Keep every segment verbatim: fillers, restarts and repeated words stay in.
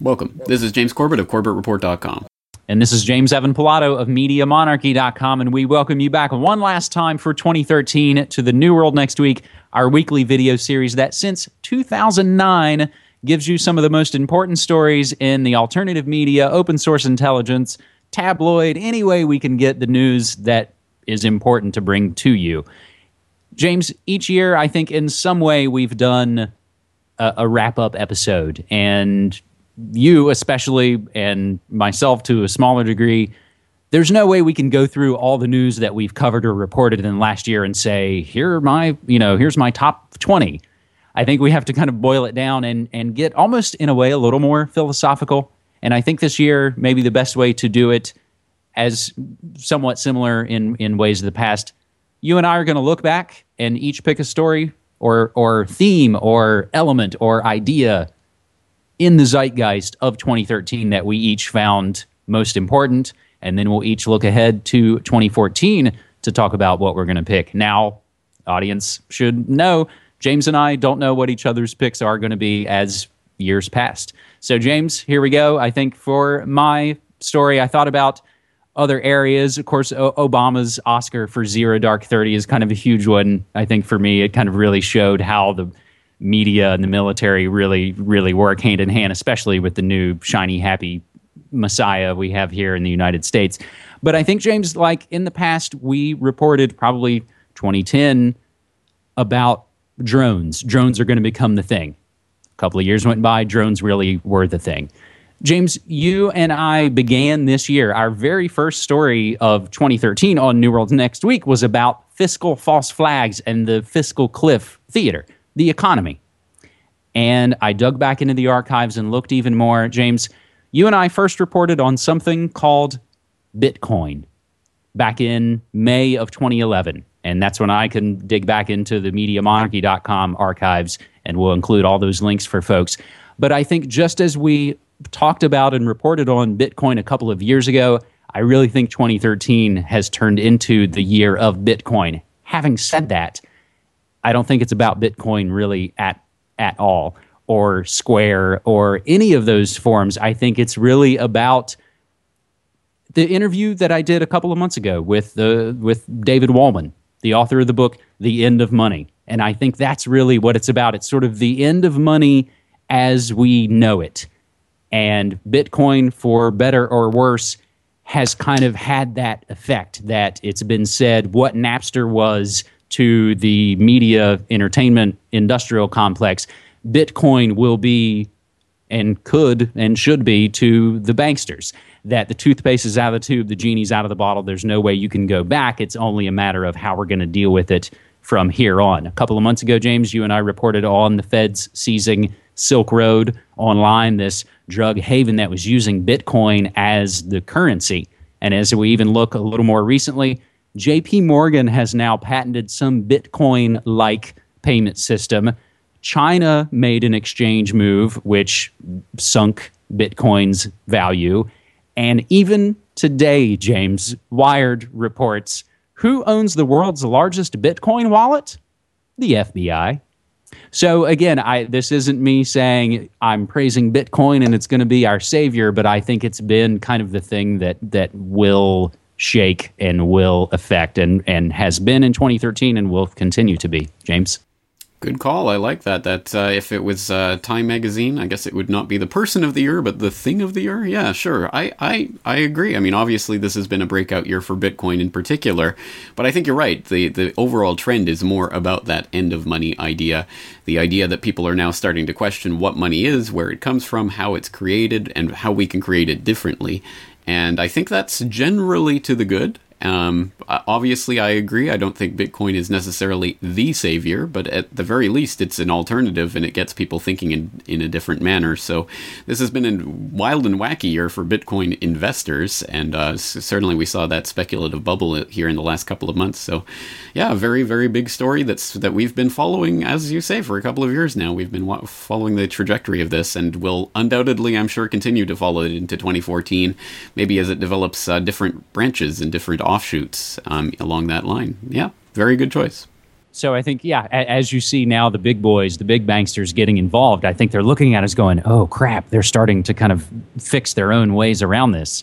Welcome. This is James Corbett of Corbett Report dot com. And this is James Evan Pilato of Media Monarchy dot com, and we welcome you back one last time for twenty thirteen to The New World Next Week, our weekly video series that since two thousand nine gives you some of the most important stories in the alternative media, open source intelligence, tabloid, any way we can get the news that is important to bring to you. James, each year I think in some way we've done a, a wrap-up episode, and you especially, and myself to a smaller degree, there's no way we can go through all the news that we've covered or reported in last year and say, here are my, you know, here's my top twenty. I think we have to kind of boil it down and, and get almost in a way a little more philosophical. And I think this year, maybe the best way to do it, as somewhat similar in, in ways of the past, you and I are going to look back and each pick a story or or theme or element or idea in the zeitgeist of twenty thirteen that we each found most important, and then we'll each look ahead to twenty fourteen to talk about what we're going to pick. Now, audience should know, James and I don't know what each other's picks are going to be as years past. So, James, here we go. I think for my story, I thought about other areas. Of course, o- Obama's Oscar for Zero Dark Thirty is kind of a huge one. I think for me, it kind of really showed how the media and the military really, really work hand in hand, especially with the new shiny, happy messiah we have here in the United States. But I think, James, like in the past, we reported probably twenty ten about drones. Drones are going to become the thing. A couple of years went by, drones really were the thing. James, you and I began this year. Our very first story of twenty thirteen on New World Next Week was about fiscal false flags and the fiscal cliff theater, the economy. And I dug back into the archives and looked even more. James, you and I first reported on something called Bitcoin back in May of twenty eleven. And that's when I can dig back into the Media Monarchy dot com archives, and we'll include all those links for folks. But I think just as we talked about and reported on Bitcoin a couple of years ago, I really think twenty thirteen has turned into the year of Bitcoin. Having said that, I don't think it's about Bitcoin really at at all, or Square, or any of those forums. I think it's really about the interview that I did a couple of months ago with the with David Wallman, the author of the book, The End of Money. And I think that's really what it's about. It's sort of the end of money as we know it. And Bitcoin, for better or worse, has kind of had that effect, that it's been said what Napster was to the media entertainment industrial complex, Bitcoin will be and could and should be to the banksters. That the toothpaste is out of the tube, the genie's out of the bottle, there's no way you can go back. It's only a matter of how we're going to deal with it from here on. A couple of months ago, James, you and I reported on the Feds seizing Silk Road Online, this drug haven that was using Bitcoin as the currency. And as we even look a little more recently, J P Morgan has now patented some Bitcoin-like payment system. China made an exchange move which sunk Bitcoin's value. And even today, James, Wired reports, who owns the world's largest Bitcoin wallet? The F B I. So again, I this isn't me saying I'm praising Bitcoin and it's going to be our savior, but I think it's been kind of the thing that that will shake and will affect and, and has been in twenty thirteen and will continue to be. James? Good call. I like that. That uh, if it was uh, Time Magazine, I guess it would not be the person of the year, but the thing of the year. Yeah, sure. I, I, I agree. I mean, obviously, this has been a breakout year for Bitcoin in particular, but I think you're right. The the overall trend is more about that end of money idea, the idea that people are now starting to question what money is, where it comes from, how it's created, and how we can create it differently. And I think that's generally to the good. Um, obviously, I agree. I don't think Bitcoin is necessarily the savior, but at the very least, it's an alternative and it gets people thinking in, in a different manner. So this has been a wild and wacky year for Bitcoin investors, and uh, certainly we saw that speculative bubble here in the last couple of months. So yeah, a very, very big story that's that we've been following, as you say, for a couple of years now. We've been wa- following the trajectory of this and will undoubtedly, I'm sure, continue to follow it into twenty fourteen, maybe as it develops uh, different branches and different offshoots um, along that line. Yeah, very good choice. So I think, yeah, a- as you see now the big boys, the big banksters getting involved, I think they're looking at us going, oh, crap, they're starting to kind of fix their own ways around this.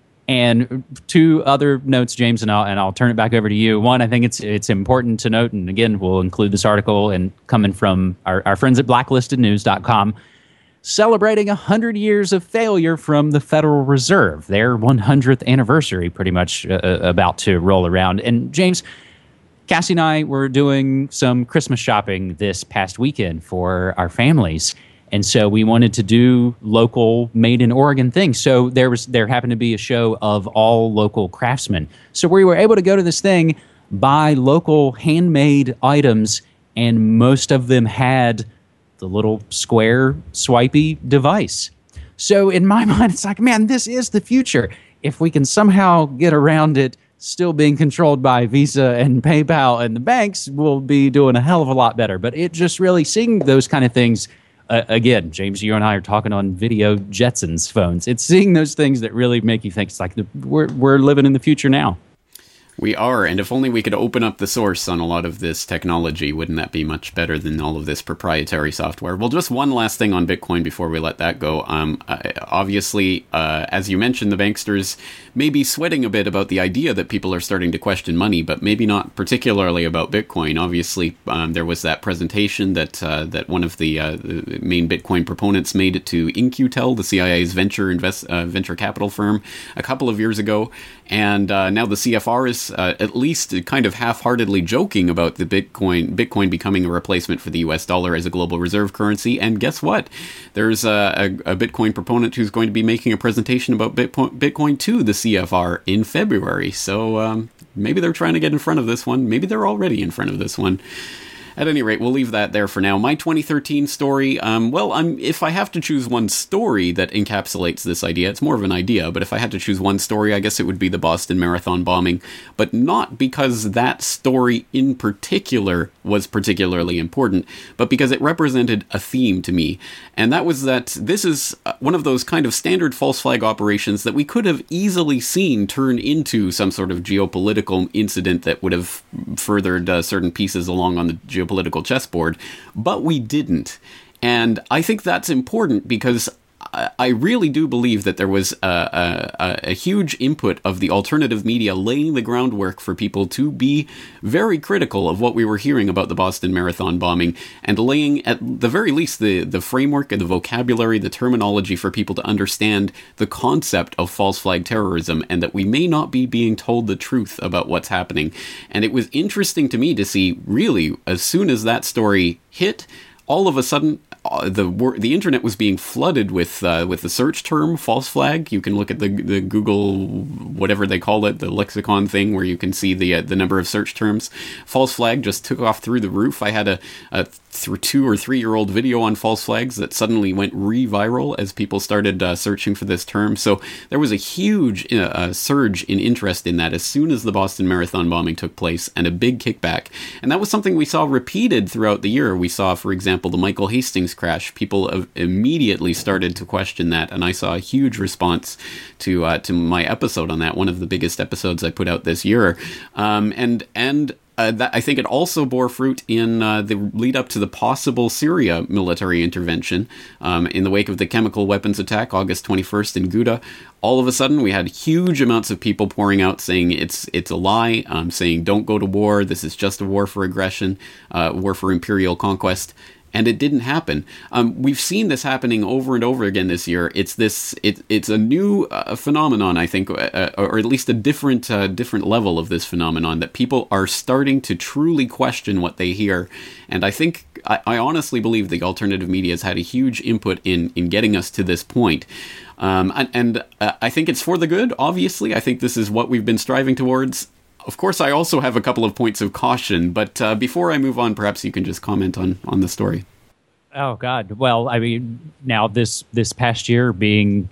And two other notes, James, and I'll, and I'll turn it back over to you. One, I think it's it's important to note, and again, we'll include this article and coming from our, our friends at blacklisted news dot com, celebrating one hundred years of failure from the Federal Reserve, their one hundredth anniversary pretty much uh, about to roll around. And James, Cassie and I were doing some Christmas shopping this past weekend for our families. And so we wanted to do local made in Oregon things. So there was there happened to be a show of all local craftsmen. So we were able to go to this thing, buy local handmade items, and most of them had the little square swipey device. So in my mind, it's like, man, this is the future. If we can somehow get around it still being controlled by Visa and PayPal and the banks, we'll be doing a hell of a lot better. But it just really, seeing those kind of things, uh, again, James, you and I are talking on video Jetsons phones. It's seeing those things that really make you think it's like the, we're we're living in the future now. We are, and if only we could open up the source on a lot of this technology, wouldn't that be much better than all of this proprietary software? Well, just one last thing on Bitcoin before we let that go. Um, obviously, uh, as you mentioned, the banksters may be sweating a bit about the idea that people are starting to question money, but maybe not particularly about Bitcoin. Obviously, um, there was that presentation that uh, that one of the, uh, the main Bitcoin proponents made to In Q Tel, the C I A's venture invest uh, venture capital firm, a couple of years ago, and uh, now the C F R is Uh, at least kind of half-heartedly joking about the Bitcoin Bitcoin becoming a replacement for the U S dollar as a global reserve currency. And guess what? There's a, a, a Bitcoin proponent who's going to be making a presentation about Bitcoin, Bitcoin to the C F R in February. So um, maybe they're trying to get in front of this one. Maybe they're already in front of this one. At any rate, we'll leave that there for now. My twenty thirteen story, um, well, I'm, if I have to choose one story that encapsulates this idea, it's more of an idea, but if I had to choose one story, I guess it would be the Boston Marathon bombing, but not because that story in particular was particularly important, but because it represented a theme to me, and that was that this is one of those kind of standard false flag operations that we could have easily seen turn into some sort of geopolitical incident that would have furthered uh, certain pieces along on the geopolitical political chessboard, but we didn't. And I think that's important because I really do believe that there was a, a, a huge input of the alternative media laying the groundwork for people to be very critical of what we were hearing about the Boston Marathon bombing, and laying, at the very least, the, the framework and the vocabulary, the terminology for people to understand the concept of false flag terrorism, and that we may not be being told the truth about what's happening. And it was interesting to me to see, really, as soon as that story hit, all of a sudden, uh, the the internet was being flooded with uh, with the search term false flag. You can look at the the Google whatever they call it, the lexicon thing, where you can see the uh, the number of search terms. False flag just took off through the roof. I had a, a th- two or three year old video on false flags that suddenly went re-viral as people started uh, searching for this term. So there was a huge uh, uh, surge in interest in that as soon as the Boston Marathon bombing took place, and a big kickback. And that was something we saw repeated throughout the year. We saw, for example, the Michael Hastings crash. People immediately started to question that, and I saw a huge response to uh, to my episode on that, one of the biggest episodes I put out this year. Um, and and Uh, that, I think it also bore fruit in uh, the lead up to the possible Syria military intervention um, in the wake of the chemical weapons attack, August twenty-first in Ghouta. All of a sudden, we had huge amounts of people pouring out saying it's it's a lie, um, saying don't go to war, this is just a war for aggression, uh, war for imperial conquest. And it didn't happen. Um, we've seen this happening over and over again this year. It's this. It, it's a new uh, phenomenon, I think, uh, or at least a different, uh, different level of this phenomenon, that people are starting to truly question what they hear. And I think, I, I honestly believe, the alternative media has had a huge input in in getting us to this point. Um, and and uh, I think it's for the good. Obviously, I think this is what we've been striving towards. Of course, I also have a couple of points of caution, but uh, before I move on, perhaps you can just comment on, on the story. Oh, God. Well, I mean, now this this past year being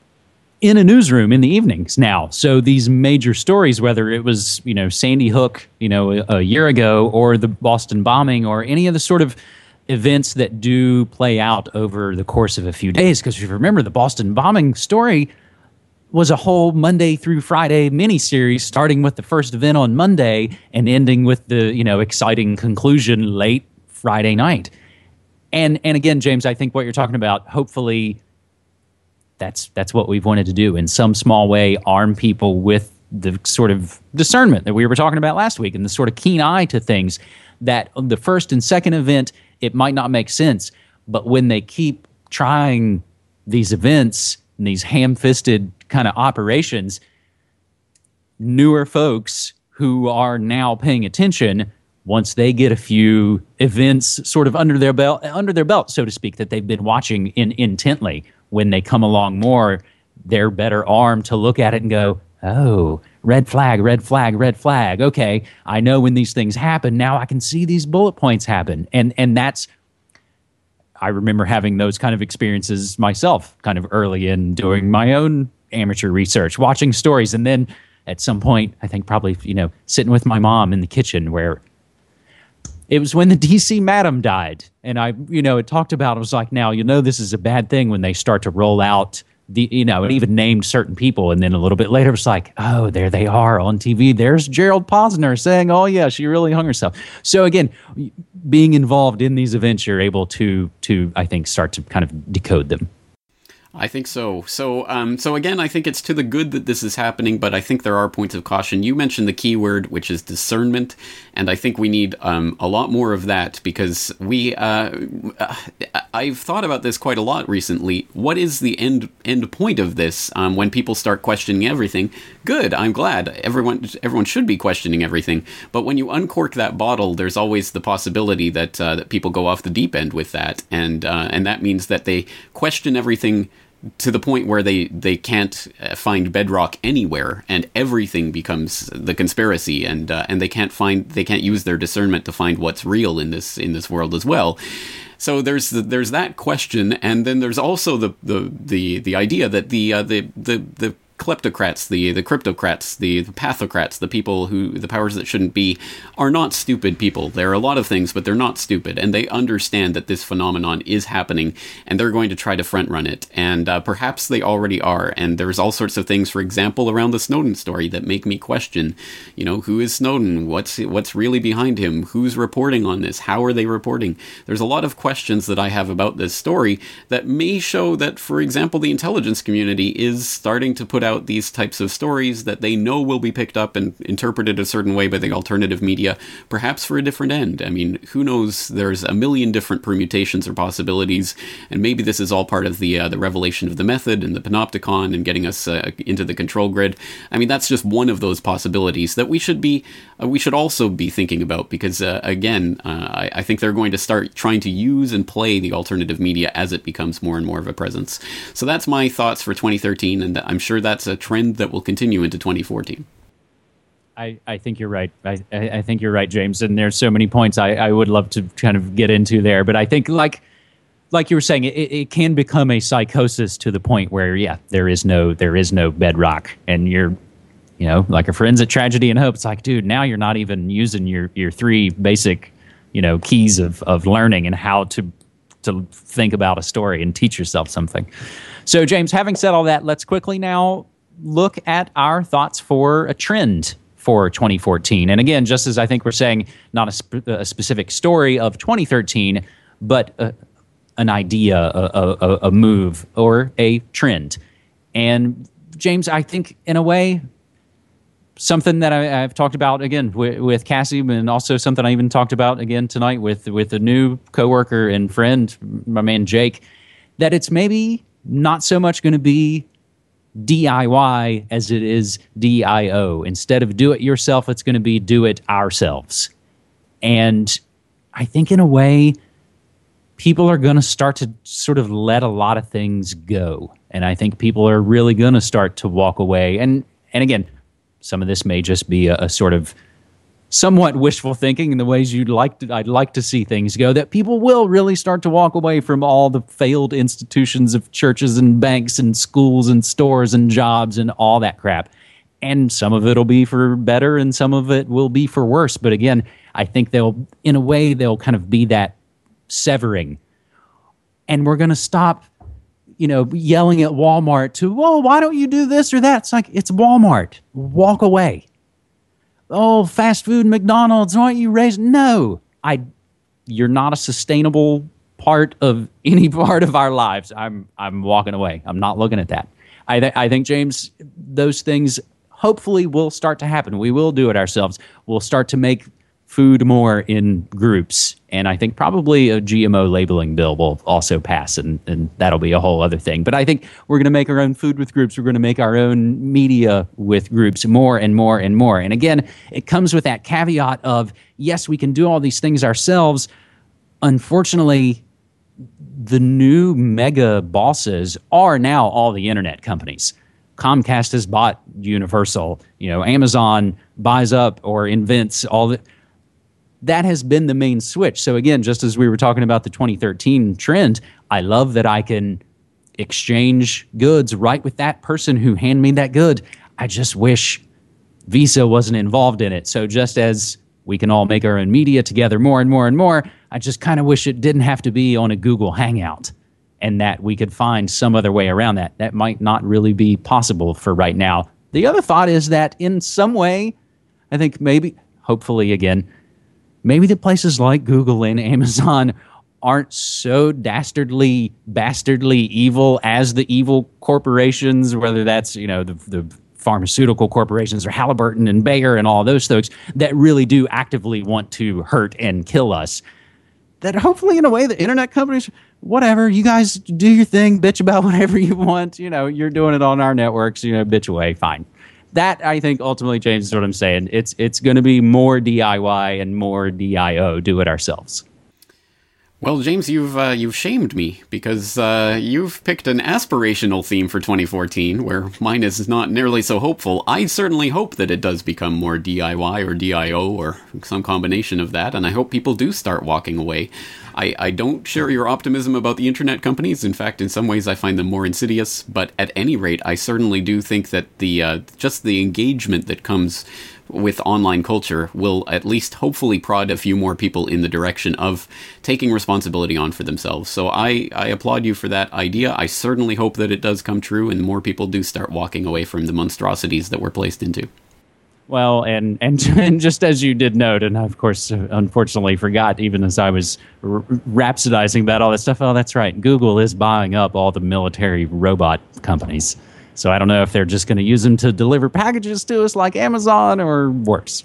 in a newsroom in the evenings now. So these major stories, whether it was, you know, Sandy Hook, you know, a, a year ago, or the Boston bombing, or any of the sort of events that do play out over the course of a few days. Because if you remember, the Boston bombing story was a whole Monday through Friday miniseries, starting with the first event on Monday and ending with the, you know, exciting conclusion late Friday night. And and again, James, I think what you're talking about, hopefully that's that's what we've wanted to do in some small way, arm people with the sort of discernment that we were talking about last week and the sort of keen eye to things that the first and second event, it might not make sense. But when they keep trying these events and these ham-fisted kind of operations, newer folks who are now paying attention, once they get a few events sort of under their belt, under their belt, so to speak, that they've been watching in, intently, when they come along more, they're better armed to look at it and go, oh, red flag, red flag, red flag. Okay, I know when these things happen. Now I can see these bullet points happen. And and that's, I remember having those kind of experiences myself kind of early in doing my own amateur research, watching stories. And then at some point, I think probably, you know, sitting with my mom in the kitchen where it was when the D C Madam died. And I, you know, it talked about, it was like, now, you know, this is a bad thing when they start to roll out the, you know, and even named certain people. And then a little bit later, it was like, oh, there they are on T V. There's Gerald Posner saying, oh, yeah, she really hung herself. So again, being involved in these events, you're able to, to I think, start to kind of decode them. I think so. So, um, so again, I think it's to the good that this is happening, but I think there are points of caution. You mentioned the key word, which is discernment, and I think we need um, a lot more of that because we. Uh, I've thought about this quite a lot recently. What is the end end point of this? Um, when people start questioning everything, good. I'm glad. Everyone everyone should be questioning everything. But when you uncork that bottle, there's always the possibility that uh, that people go off the deep end with that, and uh, and that means that they question everything to the point where they, they can't find bedrock anywhere, and everything becomes the conspiracy, and uh, and they can't find they can't use their discernment to find what's real in this in this world as well. So there's the, there's that question, and then there's also the the the, the idea that the uh, the the the kleptocrats, the the cryptocrats, the, the pathocrats, the people who, the powers that shouldn't be, are not stupid people. They're a lot of things, but they're not stupid, and they understand that this phenomenon is happening, and they're going to try to front run it, and uh, perhaps they already are, and there's all sorts of things, for example, around the Snowden story that make me question, you know, who is Snowden? What's what's really behind him? Who's reporting on this? How are they reporting? There's a lot of questions that I have about this story that may show that, for example, the intelligence community is starting to put out these types of stories that they know will be picked up and interpreted a certain way by the alternative media, perhaps for a different end. I mean, who knows? There's a million different permutations or possibilities, and maybe this is all part of the uh, the revelation of the method and the panopticon and getting us uh, into the control grid. I mean, that's just one of those possibilities that we should be uh, we should also be thinking about, because uh, again, uh, I, I think they're going to start trying to use and play the alternative media as it becomes more and more of a presence. So that's my thoughts for twenty thirteen, and I'm sure that's a trend that will continue into twenty fourteen. I, I think you're right. I, I think you're right, James. And there's so many points I, I would love to kind of get into there. But I think, like like you were saying, it, it can become a psychosis to the point where, yeah, there is no there is no bedrock, and you're, you know, like our friends at Tragedy and Hope. It's like, dude, now you're not even using your your three basic, you know, keys of of learning and how to to think about a story and teach yourself something. So, James, having said all that, let's quickly now look at our thoughts for a trend for twenty fourteen. And again, just as I think we're saying, not a, sp- a specific story of twenty thirteen, but a, an idea, a, a, a move, or a trend. And James, I think in a way, something that I, I've talked about again with, with Cassie, and also something I even talked about again tonight with, with a new coworker and friend, my man Jake, that it's maybe not so much going to be D I Y as it is D I O. Instead of do it yourself, it's going to be do it ourselves. And I think in a way, people are going to start to sort of let a lot of things go. And I think people are really going to start to walk away. And and again, some of this may just be a, a sort of somewhat wishful thinking in the ways you'd like to, I'd like to see things go, that people will really start to walk away from all the failed institutions of churches and banks and schools and stores and jobs and all that crap. And some of it will be for better and some of it will be for worse. But again, I think they'll, in a way, they'll kind of be that severing. And we're going to stop, you know, yelling at Walmart to, "Whoa, why don't you do this or that?" It's like, it's Walmart. Walk away. Oh, fast food, McDonald's, why don't you raise? No, I. You're not a sustainable part of any part of our lives. I'm I'm walking away. I'm not looking at that. I th- I think, James, those things hopefully will start to happen. We will do it ourselves. We'll start to make food more in groups. And I think probably a G M O labeling bill will also pass, and, and that'll be a whole other thing. But I think we're going to make our own food with groups. We're going to make our own media with groups more and more and more. And again, it comes with that caveat of, yes, we can do all these things ourselves. Unfortunately, the new mega bosses are now all the internet companies. Comcast has bought Universal. You know, Amazon buys up or invents all the... That has been the main switch. So again, just as we were talking about the twenty thirteen trend, I love that I can exchange goods right with that person who handed me that good. I just wish Visa wasn't involved in it. So just as we can all make our own media together more and more and more, I just kind of wish it didn't have to be on a Google Hangout, and that we could find some other way around that. That might not really be possible for right now. The other thought is that in some way, I think maybe, hopefully again, maybe the places like Google and Amazon aren't so dastardly, bastardly evil as the evil corporations, whether that's, you know, the, the pharmaceutical corporations or Halliburton and Bayer and all those folks that really do actively want to hurt and kill us. That hopefully, in a way, the internet companies, whatever, you guys do your thing, bitch about whatever you want. You know, you're doing it on our networks, you know, bitch away, fine. That, I think, ultimately changes what I'm saying. It's it's going to be more D I Y and more D I O, do it ourselves. Well, James, you've uh, you've shamed me, because uh, you've picked an aspirational theme for twenty fourteen, where mine is not nearly so hopeful. I certainly hope that it does become more D I Y or D I O or some combination of that, and I hope people do start walking away. I, I don't share your optimism about the internet companies. In fact, in some ways, I find them more insidious. But at any rate, I certainly do think that the uh, just the engagement that comes with online culture will at least hopefully prod a few more people in the direction of taking responsibility on for themselves. So I, I applaud you for that idea. I certainly hope that it does come true and more people do start walking away from the monstrosities that we're placed into. Well, and, and and just as you did note, and I, of course, unfortunately forgot, even as I was r- rhapsodizing about all that stuff, oh, that's right, Google is buying up all the military robot companies. So I don't know if they're just going to use them to deliver packages to us like Amazon or worse.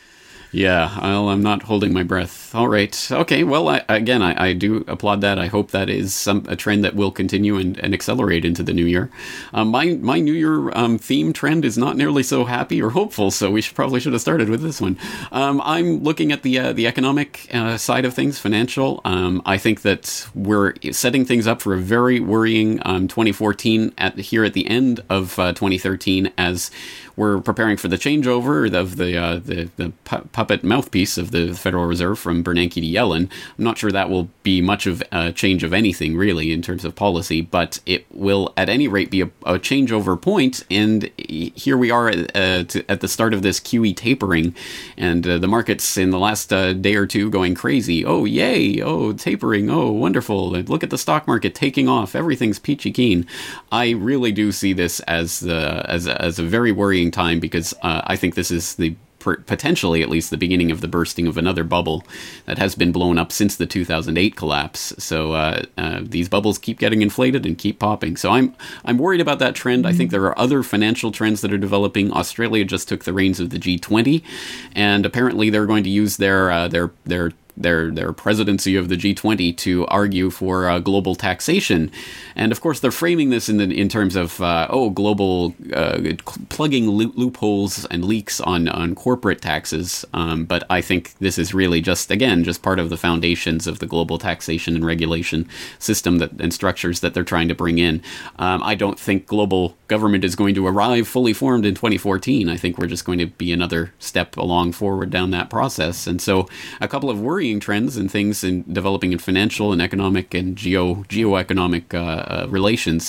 Yeah, well, I'm not holding my breath. All right. Okay, well, I, again, I, I do applaud that. I hope that is some a trend that will continue and, and accelerate into the new year. Um, my my New Year um, theme trend is not nearly so happy or hopeful, so we should probably should have started with this one. Um, I'm looking at the uh, the economic uh, side of things, financial. Um, I think that we're setting things up for a very worrying um, twenty fourteen at here at the end of uh, twenty thirteen, as we're preparing for the changeover of the uh, the, the pu- puppet mouthpiece of the Federal Reserve from Bernanke to Yellen. I'm not sure that will be much of a change of anything, really, in terms of policy, but it will, at any rate, be a, a changeover point, and here we are uh, to, at the start of this Q E tapering, and uh, the markets in the last uh, day or two going crazy. Oh, yay! Oh, tapering! Oh, wonderful! Look at the stock market taking off. Everything's peachy keen. I really do see this as, uh, as, a, as a very worrying time, because uh, I think this is the potentially at least the beginning of the bursting of another bubble that has been blown up since the two thousand eight collapse. So uh, uh, these bubbles keep getting inflated and keep popping. So I'm I'm worried about that trend. I think there are other financial trends that are developing. Australia just took the reins of the G twenty, and apparently they're going to use their uh, their their their their presidency of the G twenty to argue for uh, global taxation. And of course, they're framing this in the, in terms of, uh, oh, global uh, plugging lo- loopholes and leaks on, on corporate taxes. Um, but I think this is really just, again, just part of the foundations of the global taxation and regulation system that and structures that they're trying to bring in. Um, I don't think global government is going to arrive fully formed in twenty fourteen. I think we're just going to be another step along forward down that process. And so a couple of worrying trends and things in developing in financial and economic and geo geoeconomic uh, uh, relations.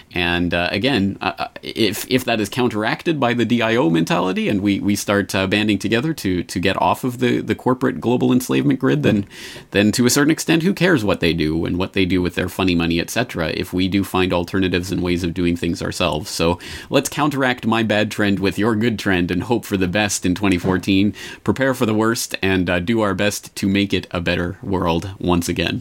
And uh, again, uh, if if that is counteracted by the D I O mentality, and we we start uh, banding together to to get off of the, the corporate global enslavement grid, then then to a certain extent, who cares what they do and what they do with their funny money, et cetera. If we do find alternatives and ways of doing things ourselves, so let's counteract my bad trend with your good trend and hope for the best in twenty fourteen. Prepare for the worst and uh, do our best to make it a better world once again.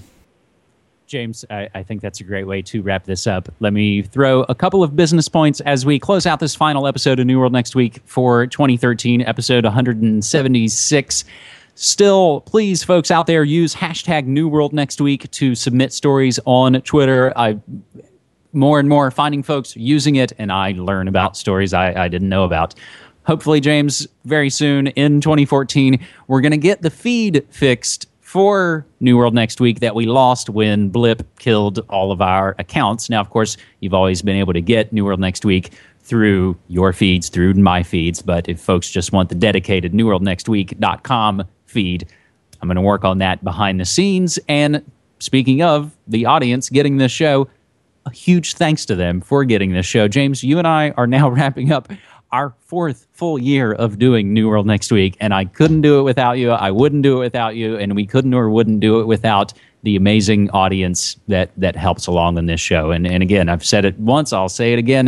James, I, I think that's a great way to wrap this up. Let me throw a couple of business points as we close out this final episode of New World Next Week for twenty thirteen, episode one seventy-six. Still, please, folks out there, use hashtag New World Next Week to submit stories on Twitter. I more and more finding folks using it, and I learn about stories I, I didn't know about. Hopefully, James, very soon in twenty fourteen, we're going to get the feed fixed for New World Next Week that we lost when Blip killed all of our accounts. Now, of course, you've always been able to get New World Next Week through your feeds, through my feeds. But if folks just want the dedicated new world next week dot com feed, I'm going to work on that behind the scenes. And speaking of the audience getting this show, a huge thanks to them for getting this show. James, you and I are now wrapping up our fourth full year of doing New World Next Week, and I couldn't do it without you. I wouldn't do it without you, and we couldn't or wouldn't do it without the amazing audience that that helps along in this show. And and again, I've said it once, I'll say it again.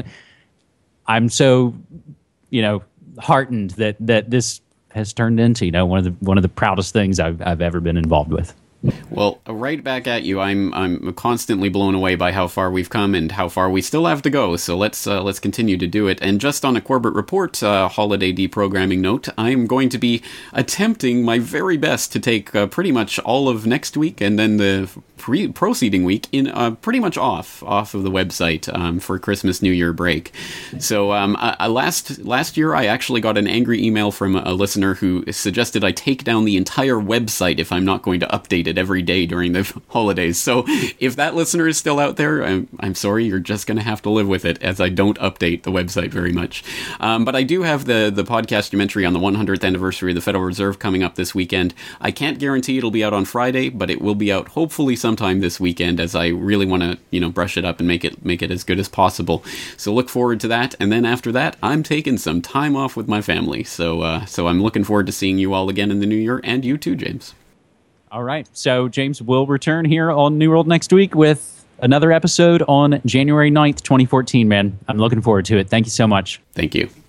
I'm so, you know, heartened that that this has turned into, you know, one of the one of the proudest things I've I've ever been involved with. Well, right back at you. I'm I'm constantly blown away by how far we've come and how far we still have to go. So let's uh, let's continue to do it. And just on a Corbett Report uh, holiday deprogramming note, I'm going to be attempting my very best to take uh, pretty much all of next week and then the pre- proceeding week in uh, pretty much off off of the website um, for Christmas New Year break. So um, I, last last year I actually got an angry email from a listener who suggested I take down the entire website if I'm not going to update it every day during the holidays. So if that listener is still out there, I'm, I'm sorry, you're just going to have to live with it, as I don't update the website very much. Um, but I do have the, the podcast documentary on the one hundredth anniversary of the Federal Reserve coming up this weekend. I can't guarantee it'll be out on Friday, but it will be out hopefully sometime this weekend, as I really want to, you know, brush it up and make it make it as good as possible. So look forward to that. And then after that, I'm taking some time off with my family. So uh, so I'm looking forward to seeing you all again in the new year, and you too, James. All right. So James will return here on New World Next Week with another episode on January ninth, twenty fourteen, man. I'm looking forward to it. Thank you so much. Thank you.